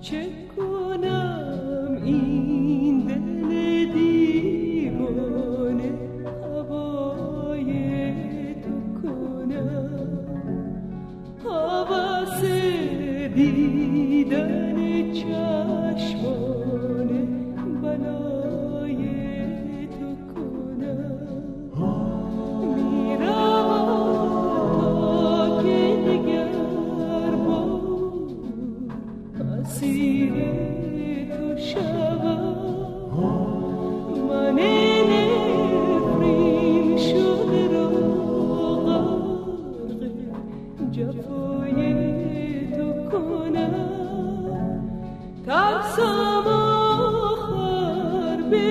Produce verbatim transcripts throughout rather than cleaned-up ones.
چه کنم این دل دیوانه هوای تو کنم، هوس دیدن چشمان بلای تو کنم. میروم تا که دگر بار اسیر تو شوم، من نفرین شده را غرق جفای تو کنم. ترسم آخر به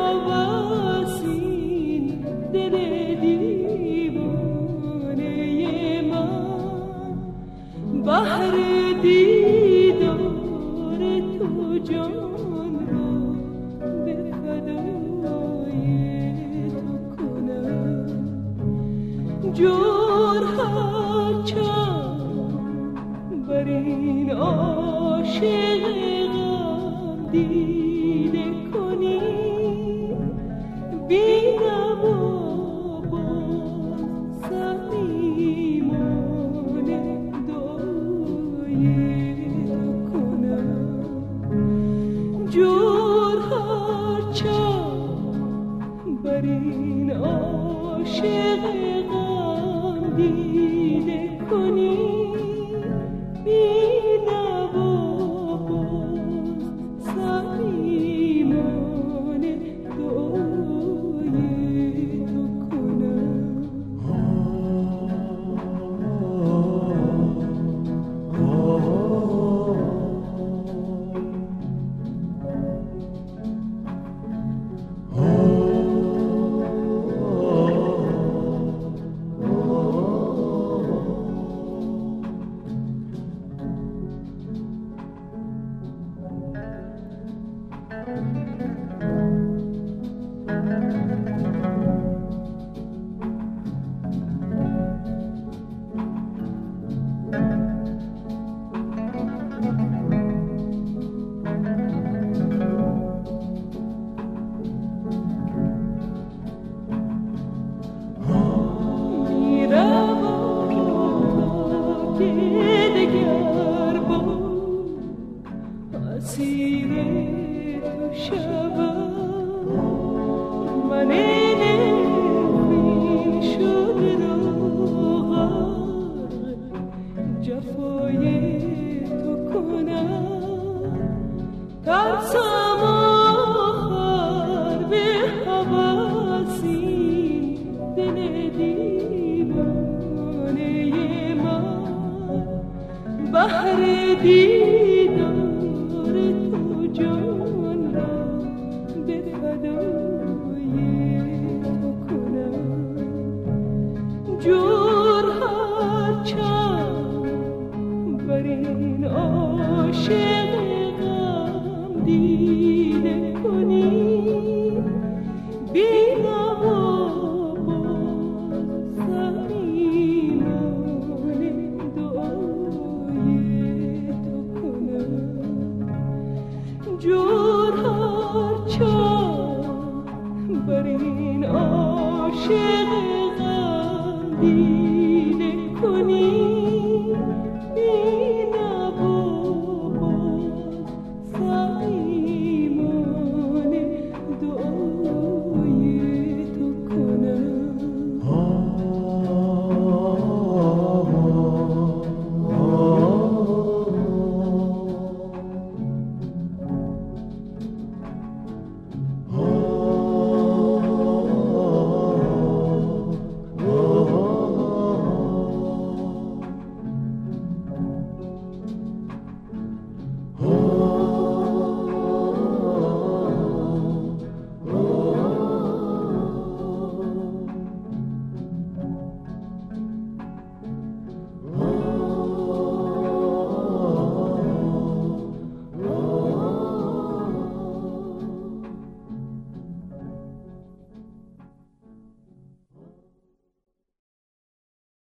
هوسین دل دیوانه من، بهر دیدار تو جان را به فدای تو کنم. جور هرچند بر این عاشق غم دیده کنی، بینم و باز صمیمانه دعای تو کنم. جور هرچند بر این عاشق غم دیده کنی، بینم و باز صمیمانه دعای تو کنم. اسیر تو شوم، من نفرین شده را غرق جفای تو کنم. ترسم آخر به هوسین دل دیوانه من، بهر دیدن